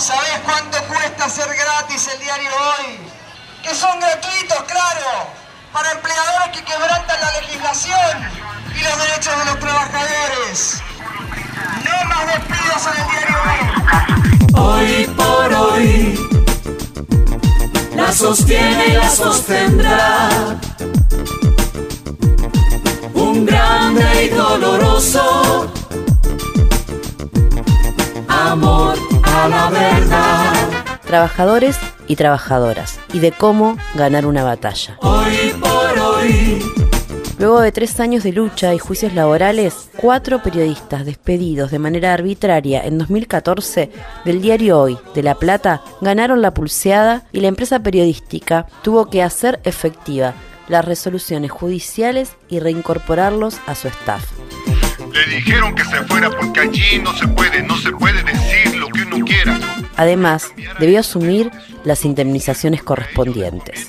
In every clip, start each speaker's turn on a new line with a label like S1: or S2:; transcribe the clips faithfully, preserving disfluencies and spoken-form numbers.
S1: ¿Sabés cuánto cuesta ser gratis el diario Hoy? Que son gratuitos, claro, para empleadores que quebrantan la legislación y los derechos de los trabajadores. No más despidos en el diario Hoy.
S2: Hoy por hoy, la sostiene y la sostendrá un grande y doloroso amor a la verdad.
S3: Trabajadores y trabajadoras, y de cómo ganar una batalla.
S2: Hoy por hoy.
S3: Luego de tres años de lucha y juicios laborales, cuatro periodistas despedidos de manera arbitraria en dos mil catorce del diario Hoy de La Plata ganaron la pulseada y la empresa periodística tuvo que hacer efectiva las resoluciones judiciales y reincorporarlos a su staff.
S4: Le dijeron que se fuera porque allí no se puede, no se puede decir lo que uno quiera.
S3: Además, debió asumir las indemnizaciones correspondientes.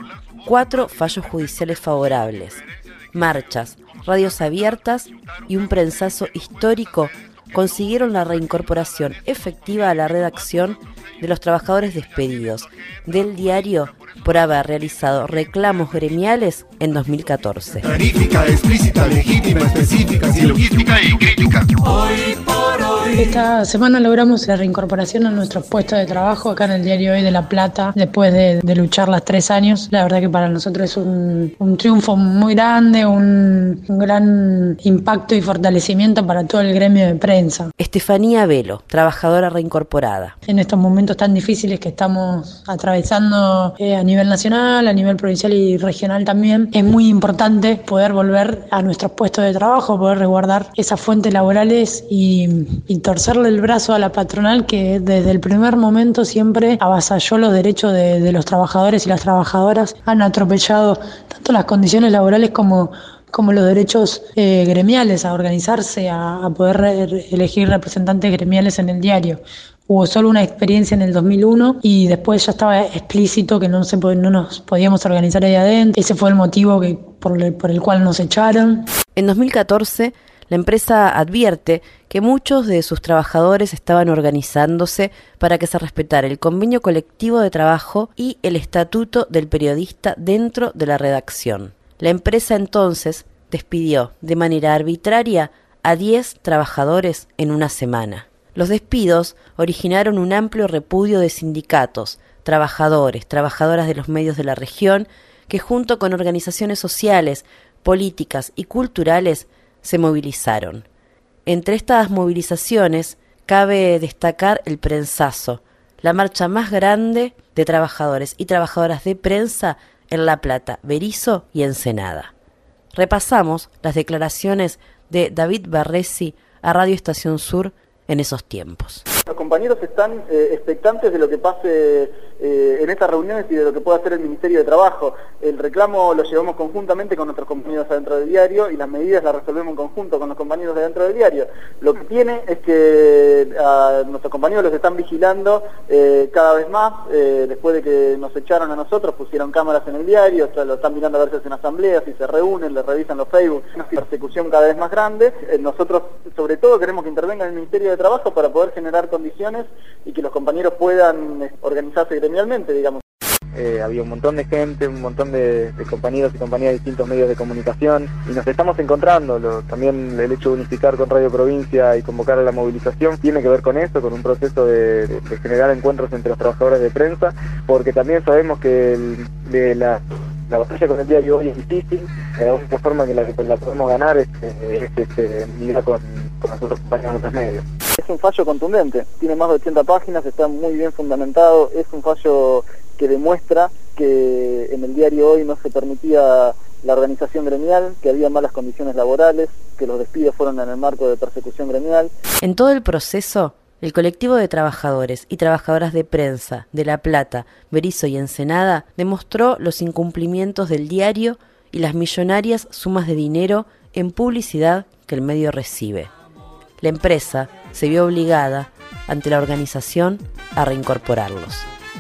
S3: Cuatro fallos judiciales favorables, marchas, radios abiertas y un prensazo histórico consiguieron la reincorporación efectiva a la redacción de los trabajadores despedidos del diario por haber realizado reclamos gremiales en dos mil catorce.
S4: Clarifica, explícita, legítima, específica, silogística y crítica.
S2: Hoy por hoy.
S5: Esta semana logramos la reincorporación a nuestros puestos de trabajo acá en el diario Hoy de La Plata, después de, de luchar las tres años. La verdad que para nosotros es un, un triunfo muy grande, un, un gran impacto y fortalecimiento para todo el gremio de prensa.
S3: Estefanía Velo, trabajadora reincorporada.
S5: En estos momentos tan difíciles que estamos atravesando eh, a nivel nacional, a nivel provincial y regional también, es muy importante poder volver a nuestros puestos de trabajo, poder resguardar esas fuentes laborales y, y torcerle el brazo a la patronal que desde el primer momento siempre avasalló los derechos de, de los trabajadores y las trabajadoras, han atropellado tanto las condiciones laborales como como los derechos eh, gremiales, a organizarse, a, a poder re- elegir representantes gremiales en el diario. Hubo solo una experiencia en el dos mil uno y después ya estaba explícito que no, se, no nos podíamos organizar ahí adentro. Ese fue el motivo que, por, el, por el cual nos echaron.
S3: En dos mil catorce, la empresa advierte que muchos de sus trabajadores estaban organizándose para que se respetara el convenio colectivo de trabajo y el estatuto del periodista dentro de la redacción. La empresa entonces despidió de manera arbitraria a diez trabajadores en una semana. Los despidos originaron un amplio repudio de sindicatos, trabajadores, trabajadoras de los medios de la región, que junto con organizaciones sociales, políticas y culturales se movilizaron. Entre estas movilizaciones cabe destacar el prensazo, la marcha más grande de trabajadores y trabajadoras de prensa en La Plata, Berisso y Ensenada. Repasamos las declaraciones de David Barresi a Radio Estación Sur en esos tiempos.
S6: Los compañeros están eh, expectantes de lo que pase eh, en estas reuniones y de lo que pueda hacer el Ministerio de Trabajo. El reclamo lo llevamos conjuntamente con nuestros compañeros adentro del diario y las medidas las resolvemos en conjunto con los compañeros de adentro del diario. Lo que tiene es que a nuestros compañeros los están vigilando eh, cada vez más. Eh, después de que nos echaron a nosotros, pusieron cámaras en el diario, o sea, lo están mirando a ver si hacen asambleas, si se reúnen, les revisan los Facebook. Una persecución cada vez más grande. Eh, nosotros, sobre todo, queremos que intervenga el Ministerio de Trabajo para poder generar condiciones y que los compañeros puedan eh, organizarse gremialmente, digamos. Eh, había un montón de gente, un montón de, de compañeros y compañeras de distintos medios de comunicación y nos estamos encontrando. Lo, también el hecho de unificar con Radio Provincia y convocar a la movilización tiene que ver con eso, con un proceso de, de, de generar encuentros entre los trabajadores de prensa, porque también sabemos que el, de la, la batalla con el diario Hoy es difícil. La única forma que la, que la podemos ganar es, es, es, es migrar con, con nosotros compañeros de otros medios. Es un fallo contundente, tiene más de ochenta páginas, está muy bien fundamentado, es un fallo que demuestra que en el diario Hoy no se permitía la organización gremial, que había malas condiciones laborales, que los despidos fueron en el marco de persecución gremial.
S3: En todo el proceso, el colectivo de trabajadores y trabajadoras de prensa de La Plata, Berisso y Ensenada demostró los incumplimientos del diario y las millonarias sumas de dinero en publicidad que el medio recibe. La empresa se vio obligada, ante la organización, a reincorporarlos.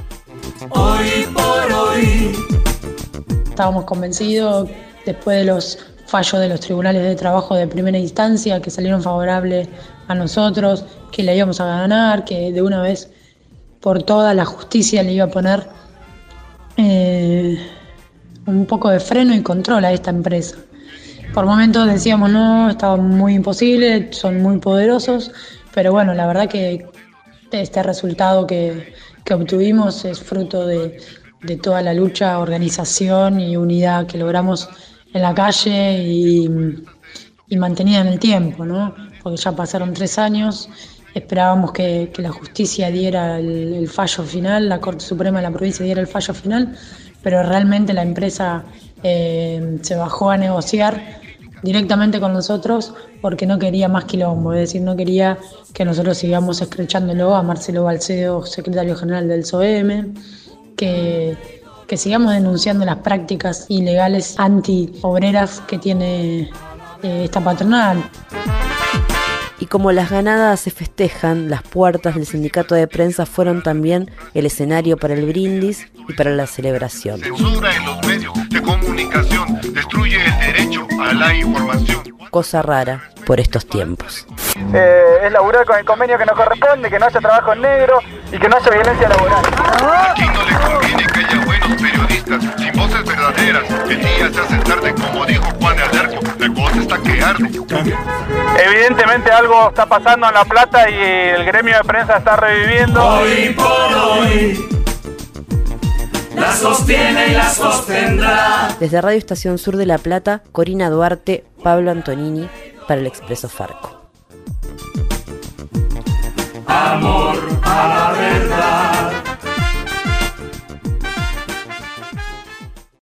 S2: Hoy por hoy.
S5: Estábamos convencidos, después de los fallos de los tribunales de trabajo de primera instancia que salieron favorables a nosotros, que la íbamos a ganar, que de una vez por toda la justicia le iba a poner eh, un poco de freno y control a esta empresa. Por momentos decíamos no, estaba muy imposible, son muy poderosos, pero bueno, la verdad que este resultado que, que obtuvimos es fruto de, de toda la lucha, organización y unidad que logramos en la calle y, y mantenida en el tiempo, ¿no? Porque ya pasaron tres años, esperábamos que, que la justicia diera el, el fallo final, la Corte Suprema de la provincia diera el fallo final, pero realmente la empresa eh, se bajó a negociar directamente con nosotros porque no quería más quilombo, es decir, no quería que nosotros sigamos escrechándolo a Marcelo Balcedo, secretario general del S O E M, que, que sigamos denunciando las prácticas ilegales anti-obreras que tiene eh, esta patronal.
S3: Y como las ganadas se festejan, las puertas del sindicato de prensa fueron también el escenario para el brindis y para la celebración.
S4: Censura en los medios de comunicación, destruye el derecho a la información.
S3: Cosa rara por estos tiempos.
S7: Eh, es laburar con el convenio que nos corresponde, que no haya trabajo en negro y que no haya violencia laboral.
S4: Aquí no le conviene que haya buenos periodistas sin voces verdaderas. El día se hace tarde, como dijo Juan de Alarco, la cosa está que arde.
S7: Evidentemente algo está pasando en La Plata y el gremio de prensa está reviviendo.
S2: Hoy por hoy la sostiene y la sostendrá.
S3: Desde Radio Estación Sur de La Plata, Corina Duarte, Pablo Antonini, para el Expreso Farco.
S2: Amor a la vez.